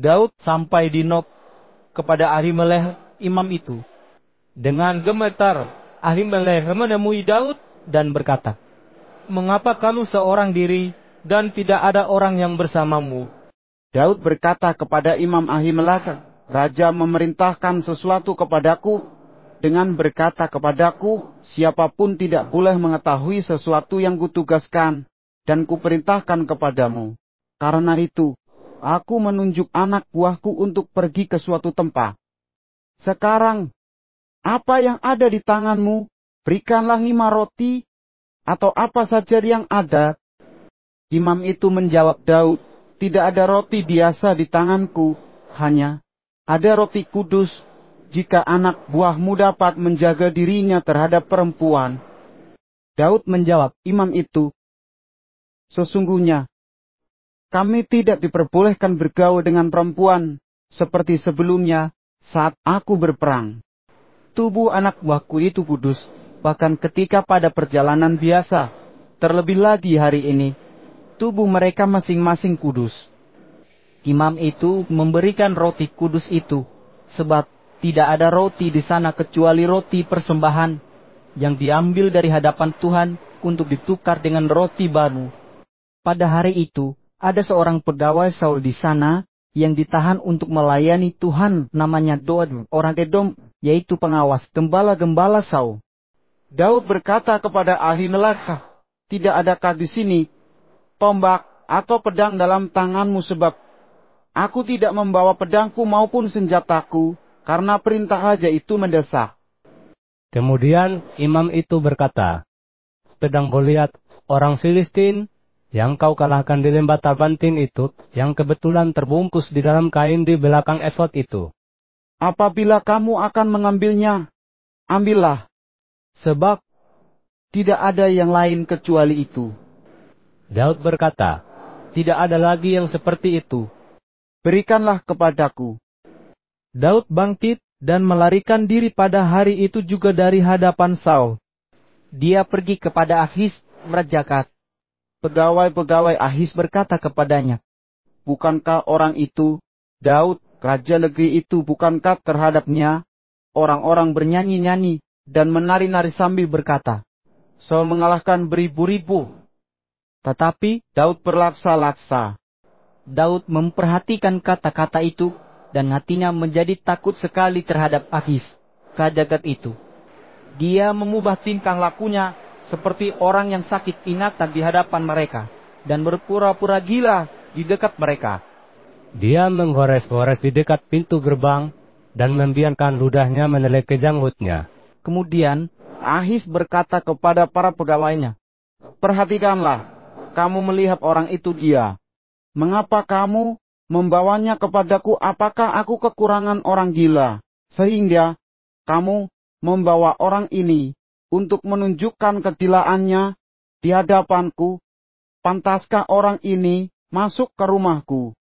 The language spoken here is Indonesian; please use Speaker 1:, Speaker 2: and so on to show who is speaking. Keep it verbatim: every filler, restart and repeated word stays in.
Speaker 1: Daud sampai di Nob kepada Ahimelech imam itu. Dengan gemetar, Ahimelech menemui Daud dan berkata, "Mengapa kamu seorang diri dan tidak ada orang yang bersamamu?"
Speaker 2: Daud berkata kepada Imam Ahimelech, "Raja memerintahkan sesuatu kepadaku dengan berkata kepadaku, siapapun tidak boleh mengetahui sesuatu yang kutugaskan dan kuperintahkan kepadamu. Karena itu, aku menunjuk anak buahku untuk pergi ke suatu tempat. Sekarang, apa yang ada di tanganmu, berikanlah lima roti, atau apa saja yang ada." Imam itu menjawab Daud, "Tidak ada roti biasa di tanganku, hanya ada roti kudus, jika anak buahmu dapat menjaga dirinya terhadap perempuan." Daud menjawab imam itu, "Sesungguhnya, kami tidak diperbolehkan bergaul dengan perempuan, seperti sebelumnya saat aku berperang. Tubuh anak buahku itu kudus, bahkan ketika pada perjalanan biasa, terlebih lagi hari ini, tubuh mereka masing-masing kudus." Imam itu memberikan roti kudus itu, sebab tidak ada roti di sana kecuali roti persembahan, yang diambil dari hadapan Tuhan untuk ditukar dengan roti baru. Pada hari itu, ada seorang pegawai Saul di sana, yang ditahan untuk melayani Tuhan, namanya Doeg, orang Edom, yaitu pengawas gembala-gembala Saul. Daud berkata kepada Ahimelech, "Tidak adakah di sini tombak atau pedang dalam tanganmu, sebab aku tidak membawa pedangku maupun senjataku, karena perintah raja itu mendesak."
Speaker 3: Kemudian imam itu berkata, "Pedang Goliat, orang Filistin, yang kau kalahkan di lembah Tabantin itu, yang kebetulan terbungkus di dalam kain di belakang efod itu.
Speaker 2: Apabila kamu akan mengambilnya, ambillah, sebab tidak ada yang lain kecuali itu."
Speaker 3: Daud berkata, "Tidak ada lagi yang seperti itu.
Speaker 2: Berikanlah kepadaku."
Speaker 1: Daud bangkit dan melarikan diri pada hari itu juga dari hadapan Saul. Dia pergi kepada Ahis Raja-Gat. Pegawai-pegawai Ahis berkata kepadanya,
Speaker 2: "Bukankah orang itu, Daud, raja negeri itu, bukankah terhadapnya orang-orang bernyanyi-nyanyi dan menari-nari sambil berkata, Saul mengalahkan beribu-ribu, tetapi Daud berlaksa-laksa."
Speaker 1: Daud memperhatikan kata-kata itu, dan hatinya menjadi takut sekali terhadap Ahis, Raja-Gat itu. Dia memubah tingkah lakunya seperti orang yang sakit ingatan di hadapan mereka, dan berpura-pura gila di dekat mereka.
Speaker 3: Dia menggores-gores di dekat pintu gerbang, dan membiarkan ludahnya menelek ke janggutnya.
Speaker 1: Kemudian
Speaker 2: Ahis berkata kepada para pegawainya, "Perhatikanlah, kamu melihat orang itu dia. Mengapa kamu membawanya kepadaku? Apakah aku kekurangan orang gila, sehingga kamu membawa orang ini untuk menunjukkan kegilaannya di hadapanku? Pantaskah orang ini masuk ke rumahku?"